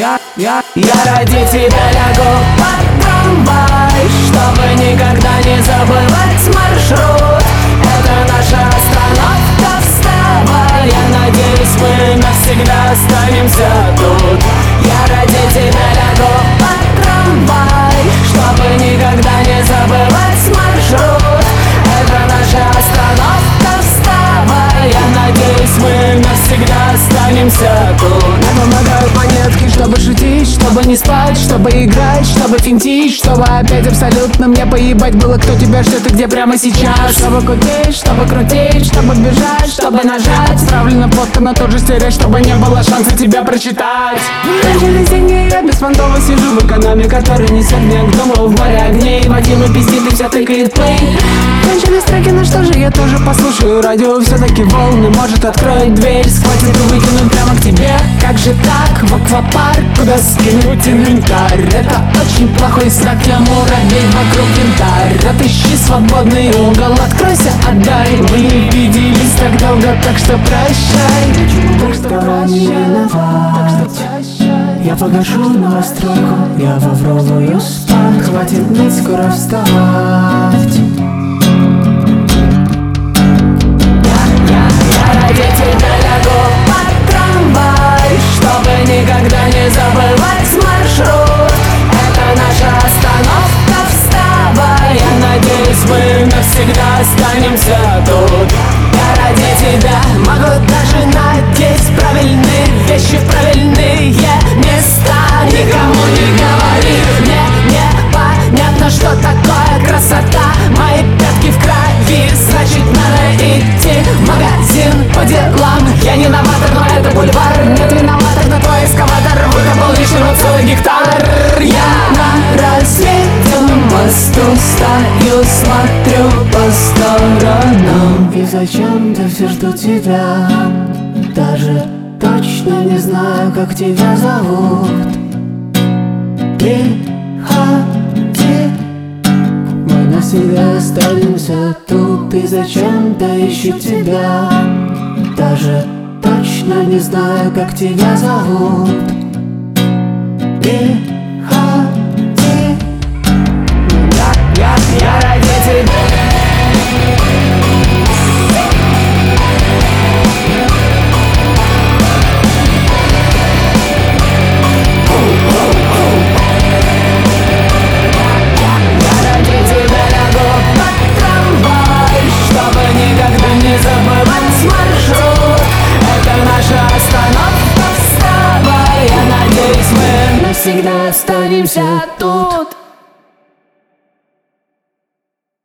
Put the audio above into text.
ради тебя лягу под трамвай, чтобы никогда не забывать маршрут. Это наша остановка, вставай. Я надеюсь, мы навсегда останемся тут. Я ради тебя лягу под трамвай, чтобы никогда не забывать маршрут. Это наша остановка, вставай. Я надеюсь, мы навсегда останемся тут. Мне помогают монетки, чтобы шутить, чтобы не спать, чтобы играть, чтобы финтить, чтобы опять абсолютно мне поебать было, кто тебя ждет и где прямо сейчас. Чтобы кутить, чтобы крутить, чтобы бежать, чтобы нажать. Отправлена фотка на тот же стерео, чтобы не было шанса тебя прочитать. Кончились деньги, я без фантома сижу в экономе, который несет меня к дому в море огней. Вадим пиздит и вся тыкает плей. Кончились треки, ну что же, я тоже послушаю радио. Все-таки волны, может, откроет дверь, схватит и выкинут прямо к тебе. Как же так, в аквапарк, куда скинуть инвентарь? Это очень плохой знак, я муравей вокруг янтарь. Отыщи свободный угол, откройся, отдай. Мы не виделись так долго, так что прощай. Так что прощай, так что прощай. Я погашу новостройку, я в Авровую спать. Хватит ныть, скоро вставать. Ради тебя лягу под трамвай, чтобы никогда не забывать маршрут. Это наша остановка, вставай. Я надеюсь, мы навсегда останемся тут. Я ради тебя могу даже надеть правильные вещи в правильные места. Никому не говори, мне непонятно, что такое красота. Мои пятки в крови, значит надо идти в магазин по делам. Я не новатор, но это бульвар. Нет виноватых, на твой эскаватор выкопал лишнего целый гектар. Я на разбитом мосту стою, смотрю по сторонам. И зачем-то все жду тебя, даже точно не знаю, как тебя зовут. Приходи, мы навсегда останемся тут. И зачем-то ищу тебя, даже точно не знаю, как тебя зовут. Приходи, я ради тебя. Всегда останемся тут.